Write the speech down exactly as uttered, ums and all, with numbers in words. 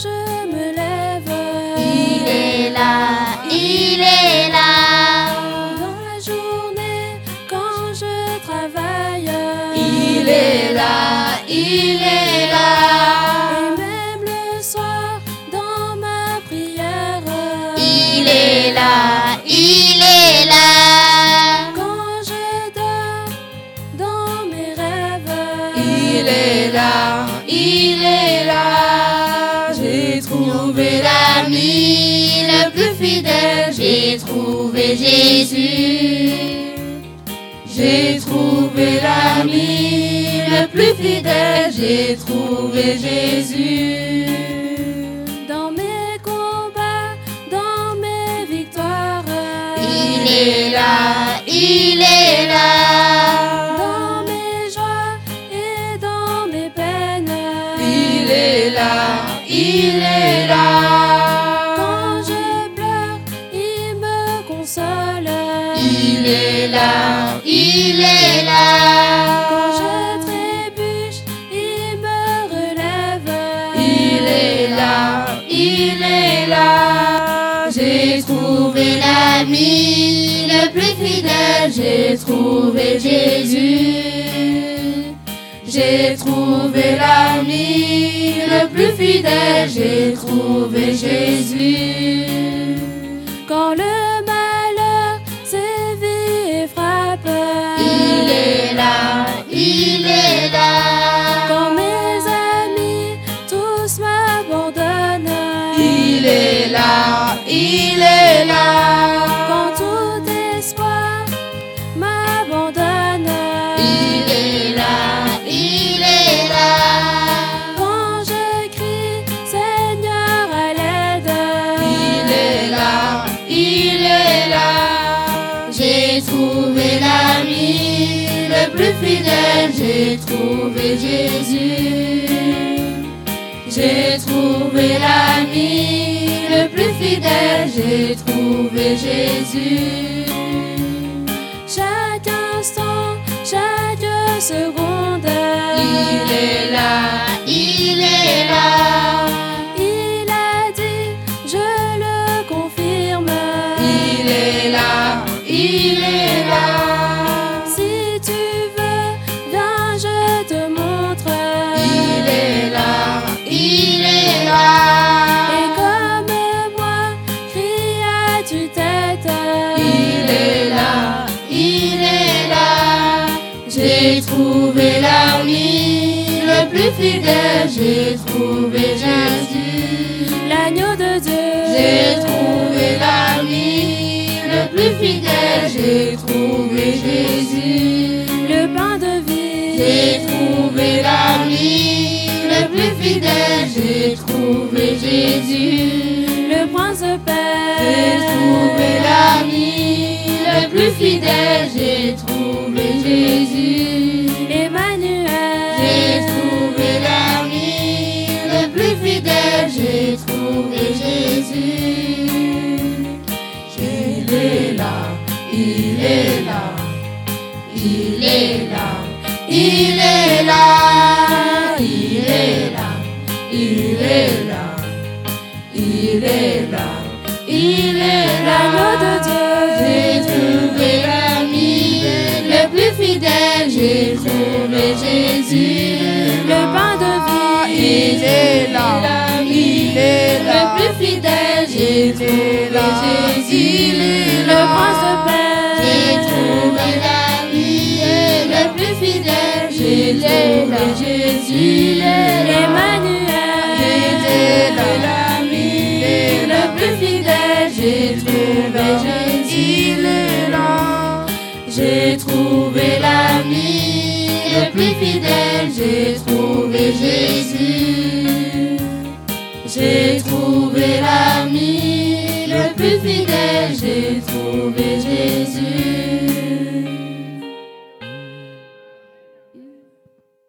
je me lève, il est là, il est là. dans la journée, quand je travaille, Il est là, il est là. et même le soir, dans ma prière, Il est là, il est là. quand je dors, dans mes rêves, Il est là, il est là. J'ai trouvé l'ami le plus fidèle. J'ai trouvé Jésus. J'ai trouvé l'ami le plus fidèle. J'ai trouvé Jésus. dans mes combats, dans mes victoires, Il est là, il est là. dans mes joies et dans mes peines, Il est là, il est là. quand je pleure, il me console, Il est là, il est là. quand je trébuche, il me relève, Il est là, il est là. J'ai trouvé l'ami le plus fidèle. J'ai trouvé Jésus. J'ai trouvé l'ami le plus fidèle. J'ai trouvé Jésus. quand le malheur sévit et frappe, Il est là, il est là. quand mes amis tous m'abandonnent, Il est là, il est là. quand tout espoir m'abandonne, Il est là, il est là. quand je crie Seigneur à l'aide, Il est là, il est là. J'ai trouvé l'ami le plus fidèle. J'ai trouvé Jésus. J'ai trouvé l'ami le plus fidèle. J'ai trouvé Jésus. chaque instant, chaque seconde, Il est là, il est là. il a dit, je le confirme, Il est là, il est là. si tu veux, viens, je te montre, Il est là, il est là. et comme moi, crie à tue-tête, Il est là, il est là. J'ai trouvé l'ami le plus fidèle. J'ai trouvé Jésus. l'agneau de Dieu, J'ai trouvé l'ami le plus fidèle. J'ai trouvé Jésus. le pain de vie, J'ai trouvé l'ami le plus fidèle. J'ai trouvé Jésus. le prince de paix, J'ai trouvé l'ami le plus fidèle. J'ai trouvé Jésus. Emmanuel, J'ai trouvé l'ami le plus fidèle. J'ai trouvé Jésus. Il est là, il est là, il est là, il est là, il est là, il est là, il est là, il est là. l'agneau de Dieu, J'ai trouvé l'ami le plus fidèle. J'ai trouvé Jésus. le pain de vie, Il est là, il est là. Le plus fidèle, j'ai trouvé Jésus. le prince de paix, J'ai trouvé l'ami le plus fidèle. J'ai trouvé Jésus. Emmanuel, J'ai trouvé l'ami le plus fidèle. J'ai trouvé Jésus. Il est là. J'ai trouvé l'ami le plus fidèle. J'ai trouvé Jésus. J'ai trouvé l'ami le plus fidèle. J'ai trouvé Jésus.